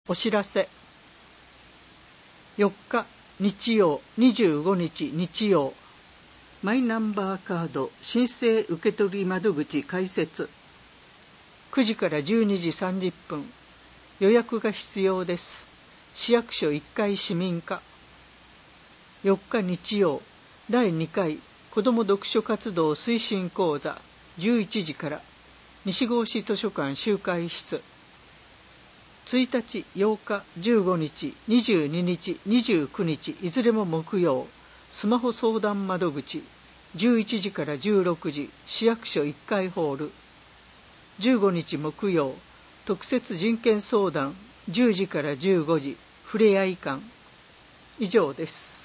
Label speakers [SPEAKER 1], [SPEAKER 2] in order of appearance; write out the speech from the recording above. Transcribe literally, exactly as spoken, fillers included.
[SPEAKER 1] お知らせ。よっか日曜、にじゅうごにち日曜、マイナンバーカード申請受取窓口開設。くじからじゅうにじさんじゅっぷん、予約が必要です。市役所いっかい市民課。よっか日曜、だいにかい子ども読書活動推進講座じゅういちじから西郷市図書館集会室。ついたち、ようか、じゅうごにち、にじゅうににち、にじゅうくにち、いずれも木曜、スマホ相談窓口、じゅういちじからじゅうろくじ、市役所いっかいホール。じゅうごにち木曜、特設人権相談、じゅうじからじゅうごじ、ふれあい館。以上です。